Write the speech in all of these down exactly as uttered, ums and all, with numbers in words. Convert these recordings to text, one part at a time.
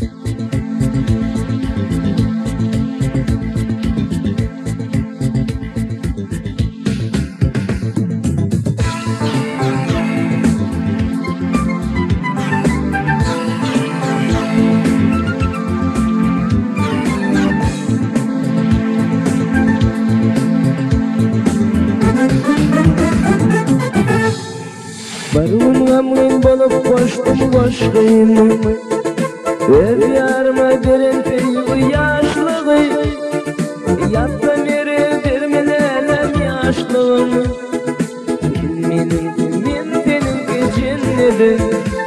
Barımın bolup koştum koştum Ev yarıma veren peyi yaşlığı Yatta nere vermelelem yaşlığını Benim kimin benim cennetim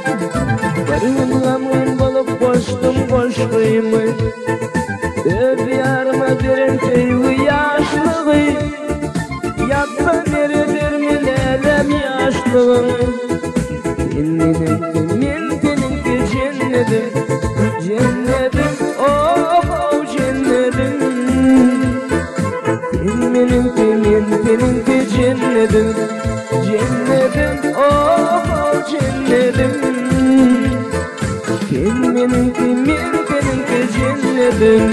Barımın bolup koştum koştum Ev yarıma veren peyi yaşlığı Yatta nere vermelelem yaşlığını Benim kimin benim cennetim Cennetim oh oh cennetim Benim kimin benim cennetim Cennetim oh oh cennetim Benim kimin benim cennetim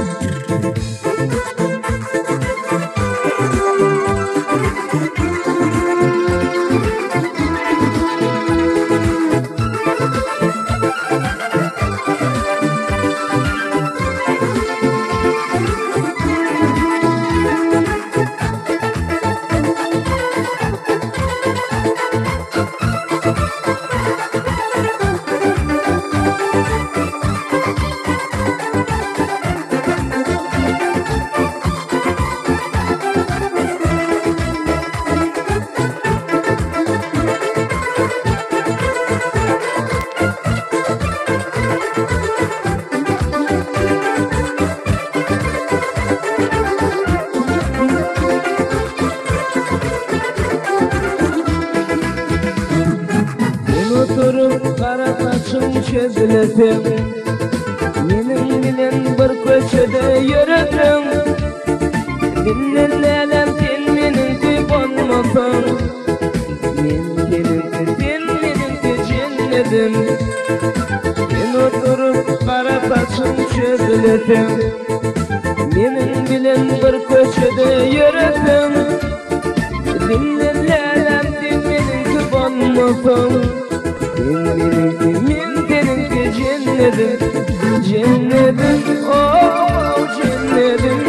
Oturup kara saçım çözületim Benim bilen bir köşede yürüdüm Dinlelelem sen benimki olmasan Ben benimki sen benimki cennetim Ben oturup kara saçım çözületim Benim bilen bir köşede yürüdüm Dinlelelem sen benimki olmasan Benim kimin benimki cennetim Cennetim oh cennetim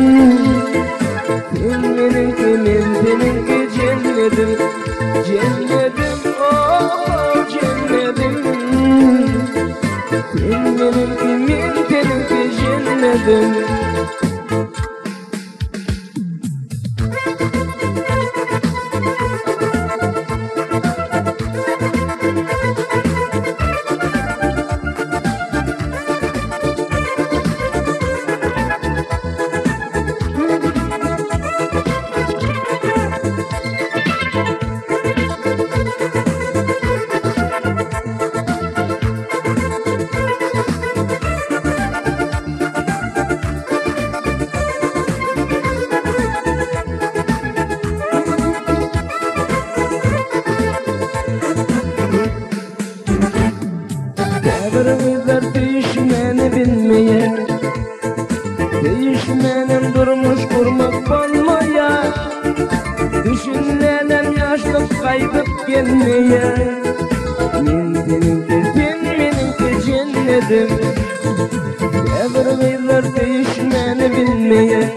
Benim kimin benimki cennetim Cennetim oh cennetim Benim kimin benimki cennetim Devrimizler değişmeni bilmeye Değişmenin durmuş kurmak olmaya Düşünlenen yaşlık kaydıp gelmeye Ben benimki sen benimki cennetim Devrimizler değişmeni bilmeye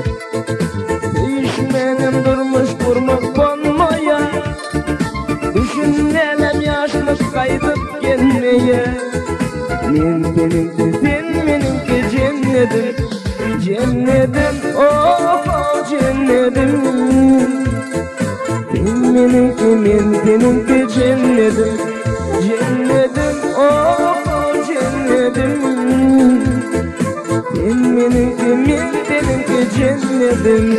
Değişmenin durmuş kurmak olmaya Düşünlenen yaşlık kaydıp gelmeye Ben benimki sen benimki cennetim Cennetim oh oh cennetim Ben benimki ben benimki cennetim Cennetim oh oh cennetim Ben benimki ben benimki cennetim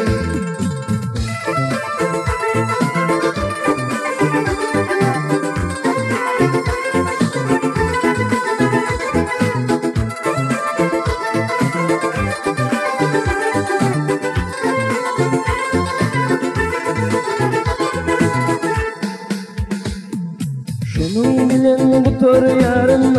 Şunun bilen bu tor yarın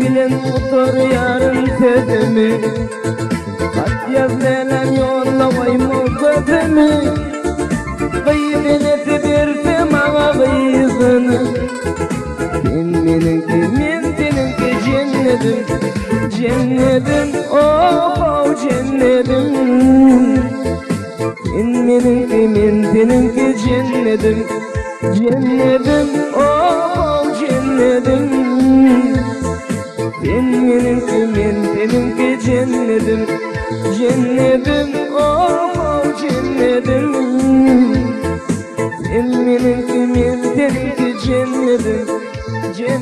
bilen otur yarın sözümü. Kat yaz nenem yollayayım gözümü. Gıybet ederse bana kızını. Sen menimki, men seninki cennetim. Cennetim, oh oh cennetim. Sen menimki, men seninki cennetim. Cennetim, oh oh cennetim. Sen menimki, men seninki cennetim. Cennetim, oh oh cennetim. Sen menimki, men seninki cennetim.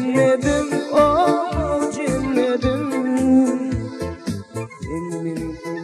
Cennetim, oh oh cennetim. Sen menimki